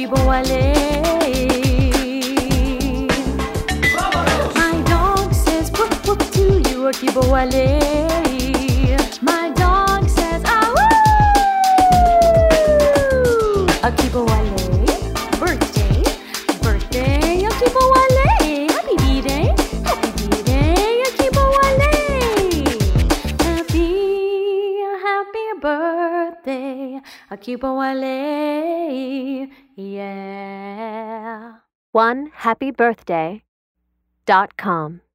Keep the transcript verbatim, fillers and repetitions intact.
Akibawale. My dog says whoop whoop to you, Akibawale. My dog says ah woo. Akibawale, birthday, birthday, Akibawale. Happy B-Day, happy B-Day, Akibawale. Happy, happy birthday, Akibawale. Yeah. one happy birthday dot com